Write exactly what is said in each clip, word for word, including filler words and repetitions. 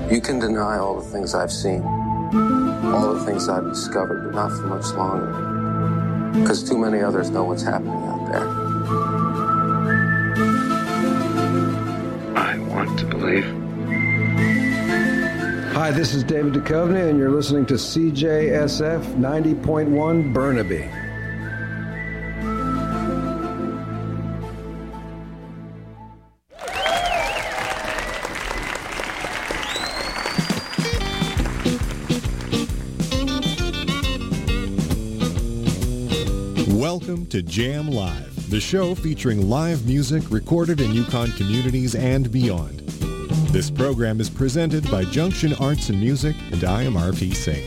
You can deny all the things I've seen, all the things I've discovered, but not for much longer, because too many others know what's happening out there. I want to believe. Hi, this is David Duchovny, and you're listening to C J S F ninety point one Burnaby. Welcome to Jam Live, the show featuring live music recorded in Yukon communities and beyond. This program is presented by Junction Arts and Music, and I am R P Singh.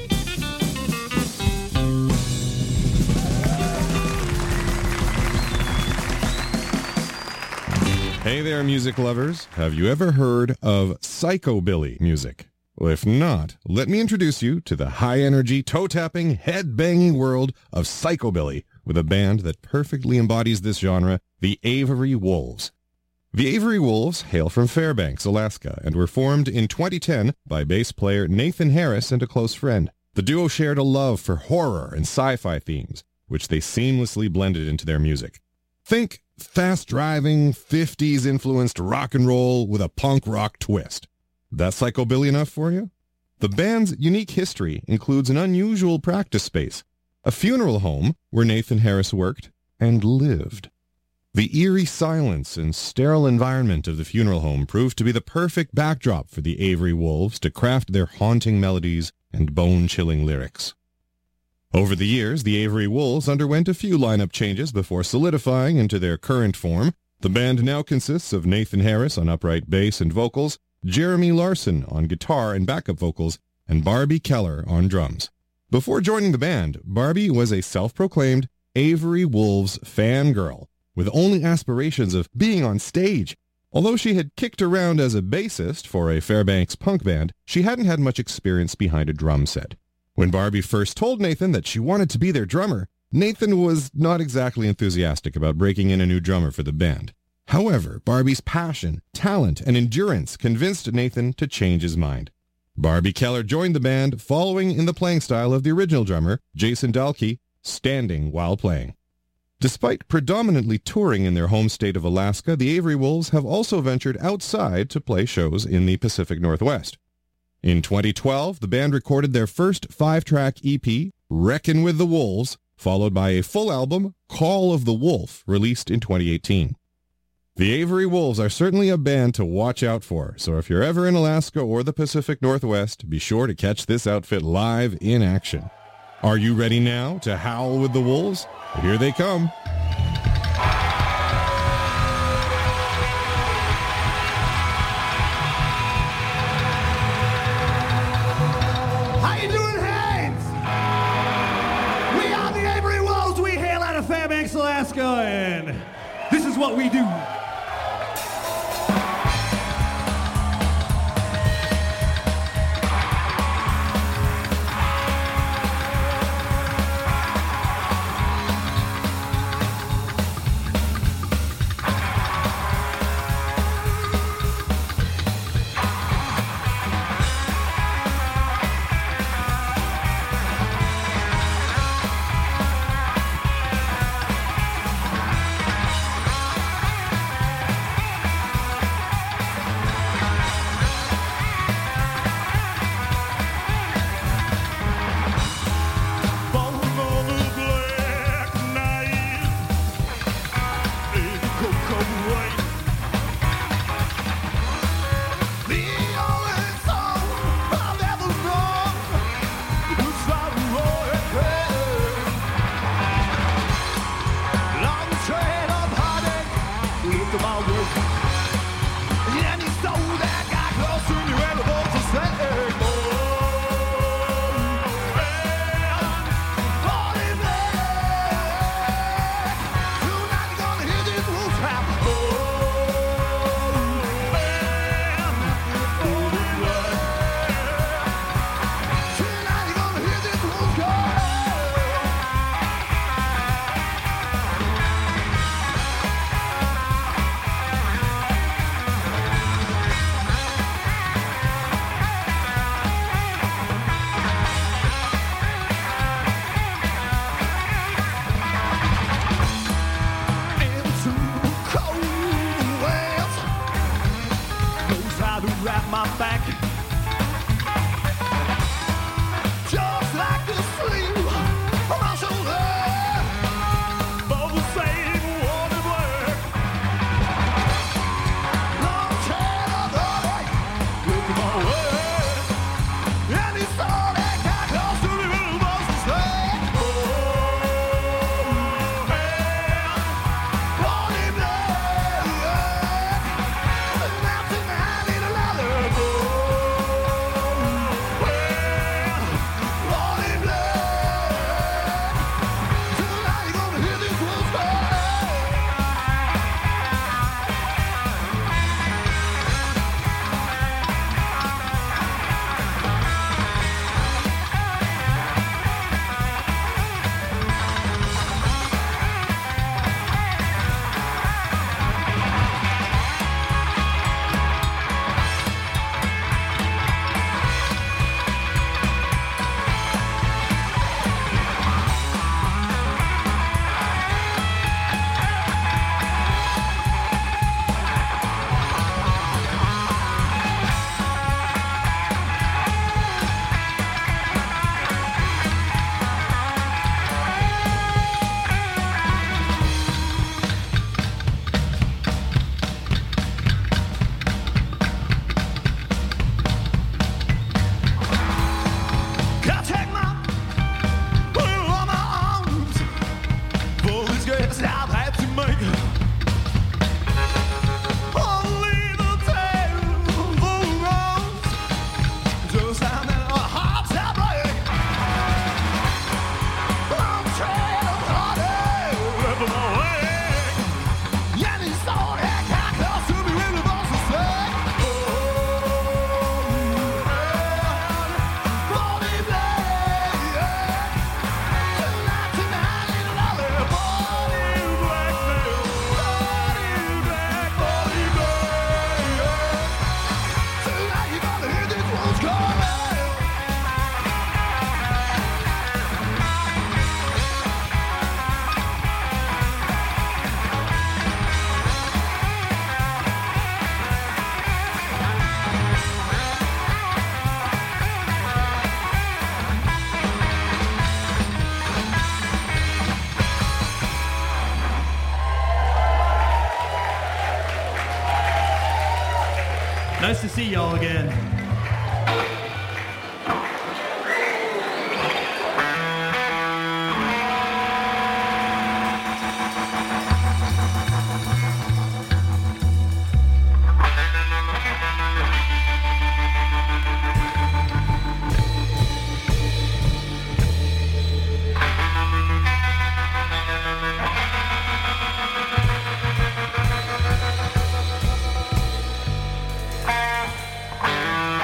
Hey there, music lovers. Have you ever heard of psychobilly music? Well, if not, let me introduce you to the high-energy, toe-tapping, head-banging world of psychobilly with a band that perfectly embodies this genre, the Avery Wolves. The Avery Wolves hail from Fairbanks, Alaska, and were formed in twenty ten by bass player Nathan Harris and a close friend. The duo shared a love for horror and sci-fi themes, which they seamlessly blended into their music. Think fast-driving, fifties-influenced rock and roll with a punk rock twist. That psychobilly enough for you? The band's unique history includes an unusual practice space, a funeral home where Nathan Harris worked and lived. The eerie silence and sterile environment of the funeral home proved to be the perfect backdrop for the Avery Wolves to craft their haunting melodies and bone-chilling lyrics. Over the years, the Avery Wolves underwent a few lineup changes before solidifying into their current form. The band now consists of Nathan Harris on upright bass and vocals, Jeremy Larson on guitar and backup vocals, and Barbie Keller on drums. Before joining the band, Barbie was a self-proclaimed Avery Wolves fangirl, with only aspirations of being on stage. Although she had kicked around as a bassist for a Fairbanks punk band, she hadn't had much experience behind a drum set. When Barbie first told Nathan that she wanted to be their drummer, Nathan was not exactly enthusiastic about breaking in a new drummer for the band. However, Barbie's passion, talent, and endurance convinced Nathan to change his mind. Barbie Keller joined the band, following in the playing style of the original drummer, Jason Dahlke, standing while playing. Despite predominantly touring in their home state of Alaska, the Avery Wolves have also ventured outside to play shows in the Pacific Northwest. In twenty twelve, the band recorded their first five-track E P, Reckin' with the Wolves, followed by a full album, Call of the Wolf, released in twenty eighteen. The Avery Wolves are certainly a band to watch out for, so if you're ever in Alaska or the Pacific Northwest, be sure to catch this outfit live in action. Are you ready now to howl with the wolves? Here they come. How you doing, Hands? We are the Avery Wolves. We hail out of Fairbanks, Alaska, and this is what we do. try to wrap my back. Just like the sleeve on my shoulder, both the same one at work. Long chain of the light, look my way, and he saw that guy close to the room was the slave. Oh, man, want him dead. Now tonight in another boat. Well, want him dead. Tonight you're gonna hear this world's cry. Can't take my will on my arms for this guess I've had to make. Only the tale for wrongs, just how many hearts I break. I'm trying of heartache, left my way. And he saw that guy close to me with the boss to say, oh, want him dead. Tonight, tonight in another body blackmail, body black, body black. Tonight you're gonna hear this one's coming. Nice to see y'all again. Thank you.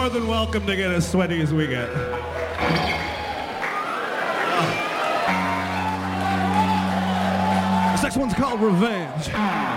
than welcome to get as sweaty as we get. This next one's called Revenge.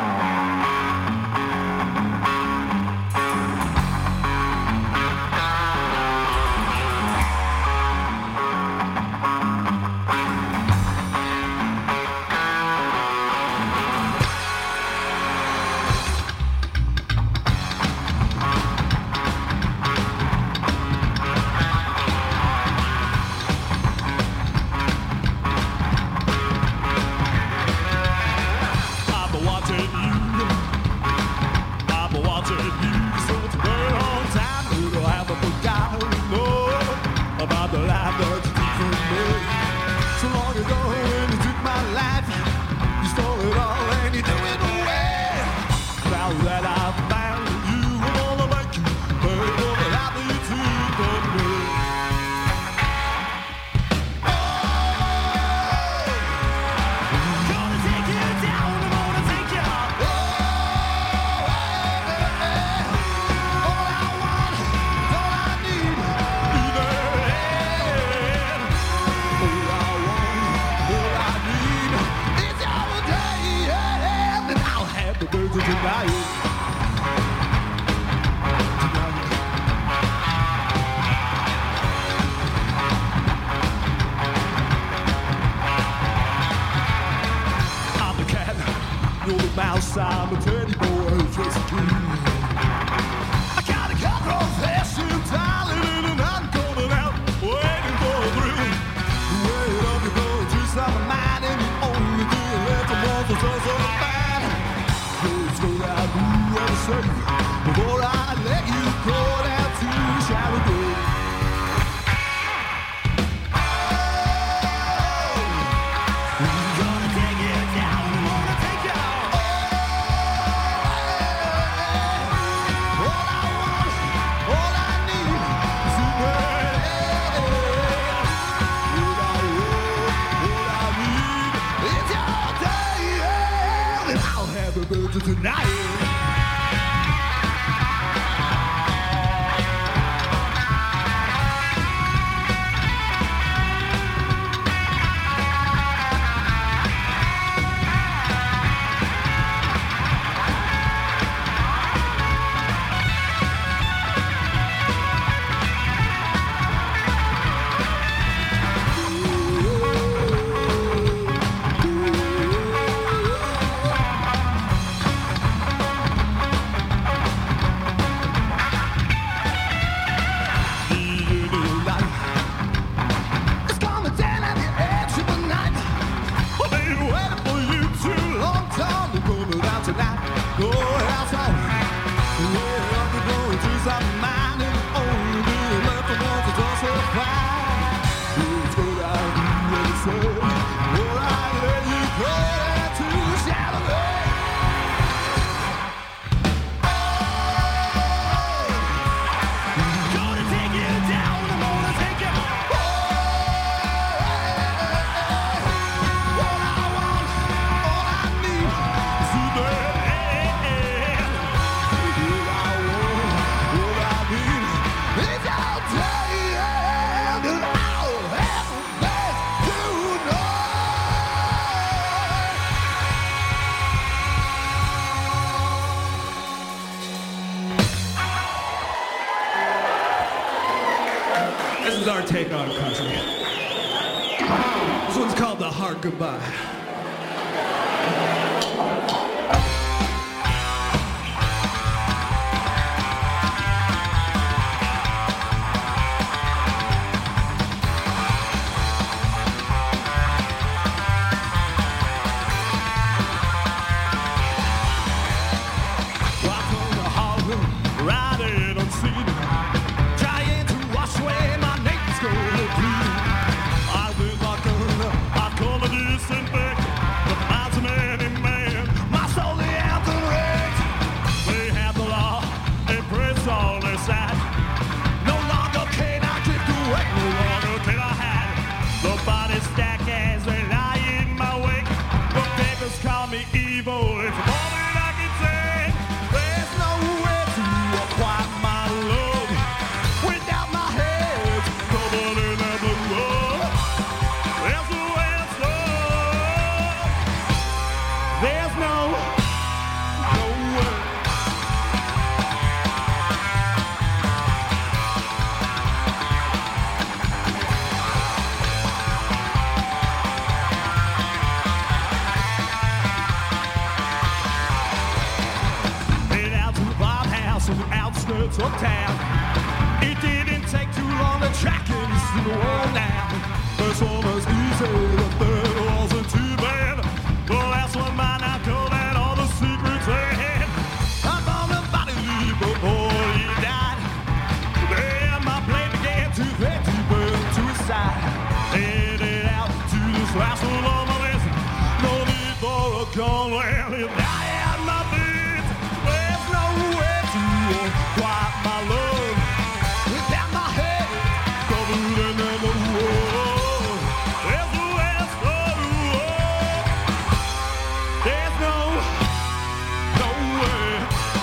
Our take on country. This one's called The Hard Goodbye. Evil, it's more than I can say. There's no way to acquire my love. roads uptown. It didn't take too long to track it to the wall now. First one was easy, the third wasn't too bad. The last one might not go and all the secrets they had. I found the body before he died. Then my blade began to get deeper to his side. Headed out to this last one on my list. No need for a gun, well, if I had my bits, there's nowhere to quiet my love. Without my head covered in the world, there's nowhere to go. There's no, nowhere.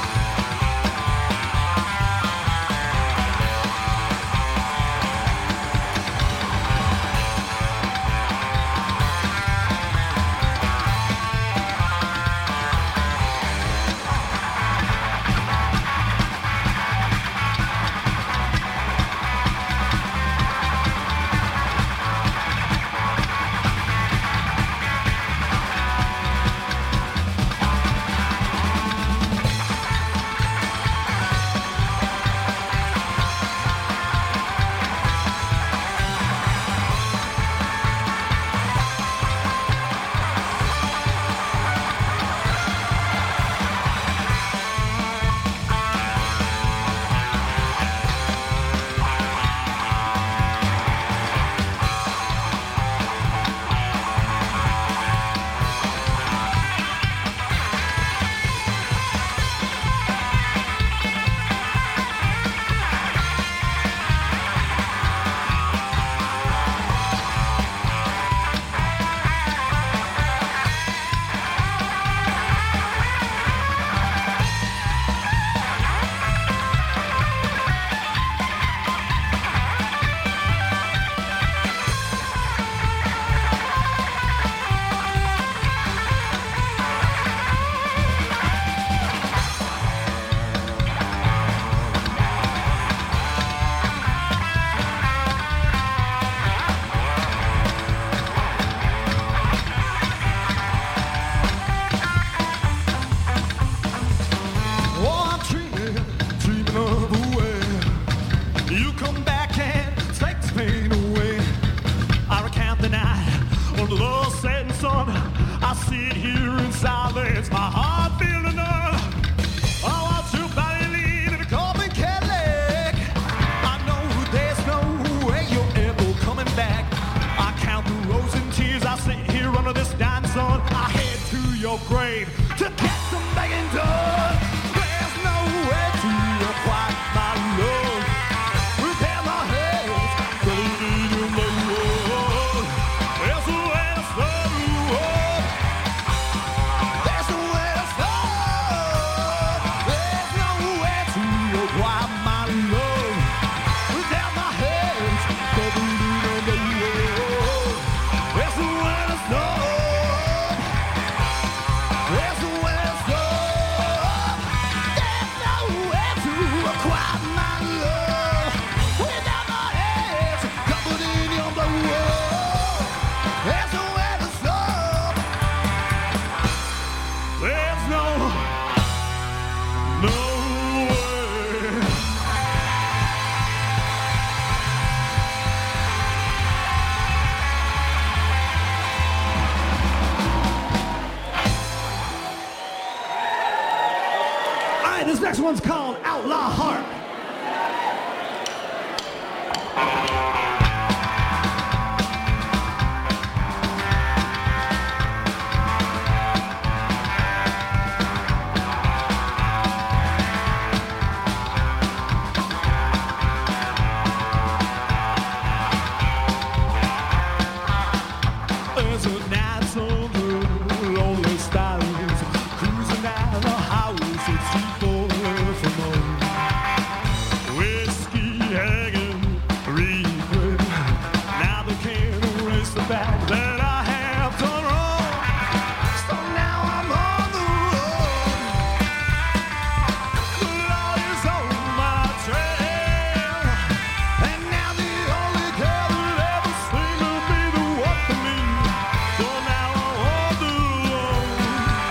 Oh, I'm dreaming, dreaming of a way. You come back and take this pain away. I recount the night under the setting sun. I sit here in silence, my heart feeling numb. I watch your body leave in a coffin Cadillac. I know there's no way you're ever coming back. I count the roses and tears. I sit here under this dying sun. I head to your grave to get some begging done. There's nowhere to quiet my love. Without my hands covered in the world. There's nowhere to start. There's nowhere to start. There's nowhere to quiet my love. Without my hands covered in the world. There's nowhere to start. There's nowhere to start. There's nowhere to quiet my love. Without my hands covered in your blood. There's nowhere to stop. There's no, no way. All right, this next one's called Outlaw Heart. There's a night on the lonely stars, cruising down the highway sixty-four from home. Whiskey hanging, regret. Now they can't erase the fact that I have done wrong. So now I'm on the road. The law is on my trail. And now the only girl that ever seemed to be the one for me. So now I'm on the road.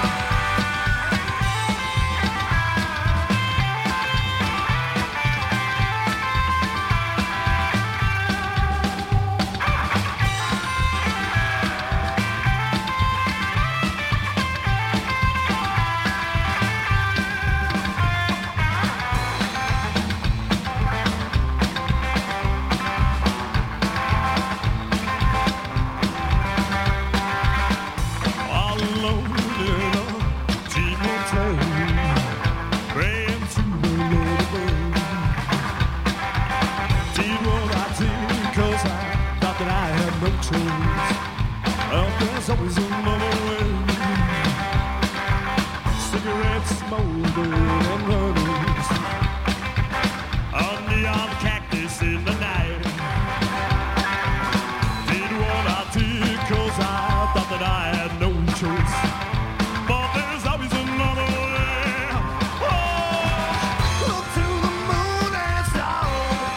that smolder and runners. A neon cactus in the night. Did what I did 'cause I thought that I had no choice. But there's always another way. Oh, look to the moon and stars.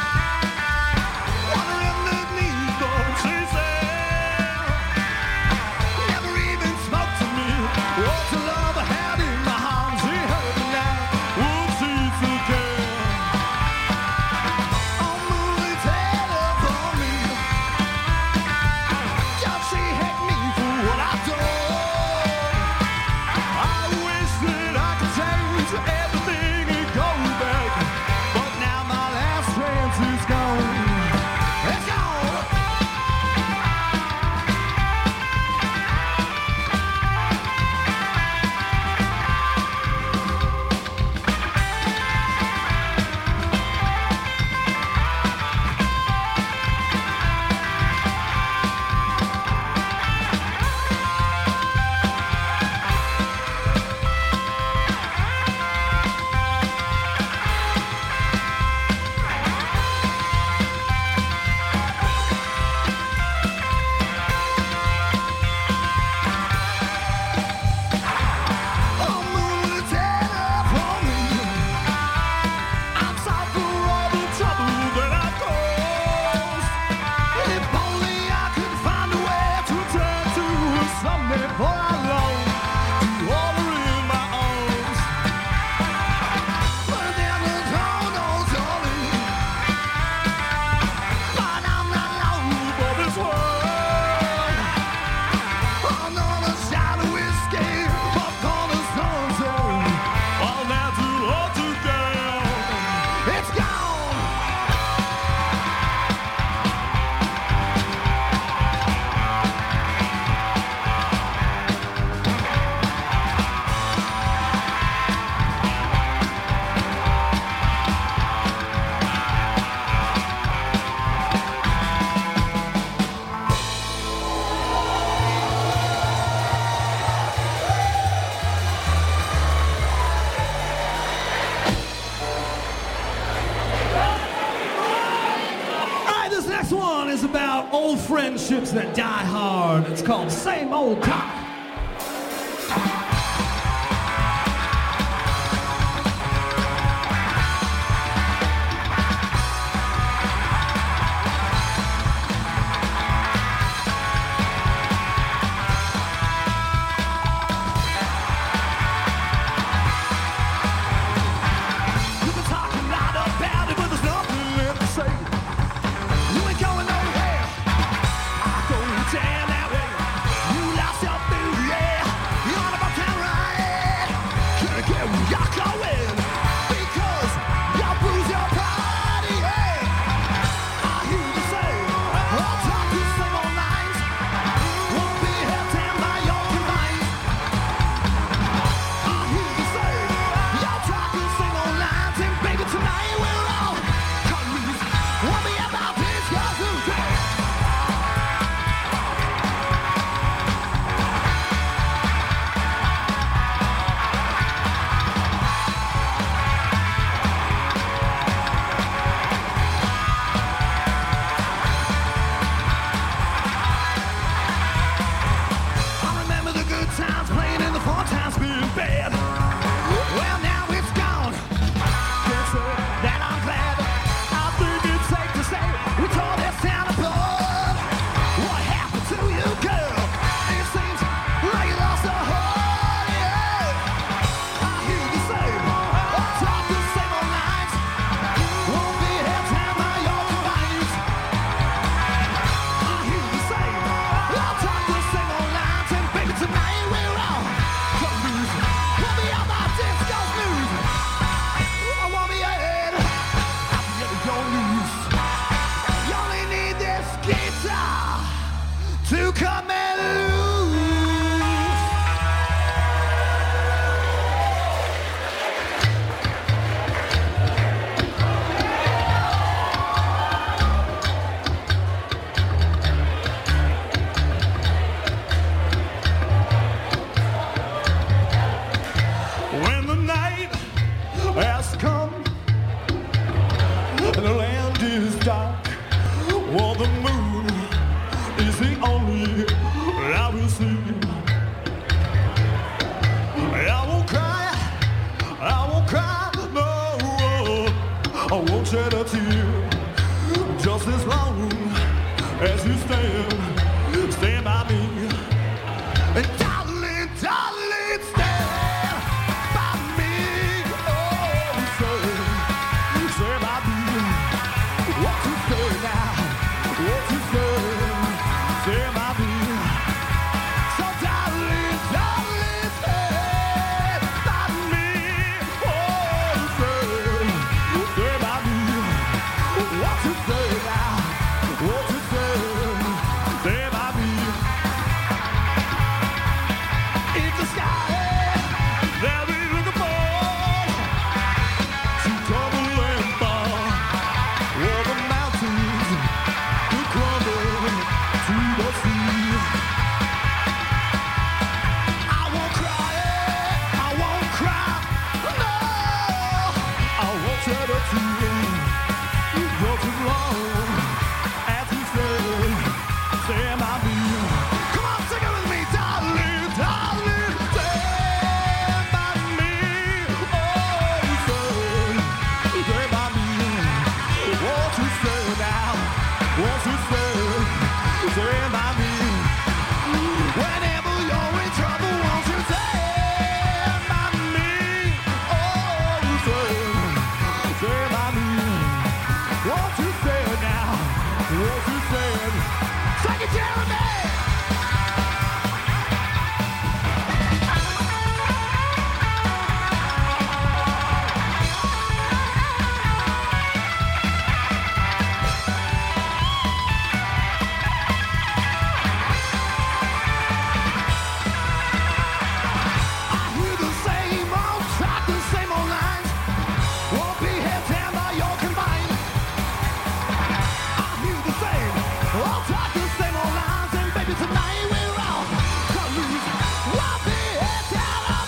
Water underneath the seashell. Never even spoke to me. What the love I had in my arms. He heard me now. We'll see again. Oh, moonlit telephone me. Just she hate me for what I've done. I wish that I could change everything and go back. But now my last chance is gone. It's gone. Oh, moonlit telephone me. I'm sorry for all the trouble that I've caused. If only I could find a way to turn to someday for I long to hold her in my arms. But then there's no, no darling. But I'm not long for this world. Another shot of whiskey, popcorn and sunshine. All now to all together. It's gone. All right, this next one is about old friendships that die hard. It's called Same Old Talk. You can talk a lot about it, but there's nothing left to say. You ain't going nowhere. I go down that way. You lost your shed a tear. Just as long as you stand, stand by me. And darling, darling, stand by me. Oh, stand, stand by me. What you say now? What you say? Stand by me. So darling, darling, stand by me. Oh, stand, stand by me. What you say now? What you say? Stand by me. In the sky, there is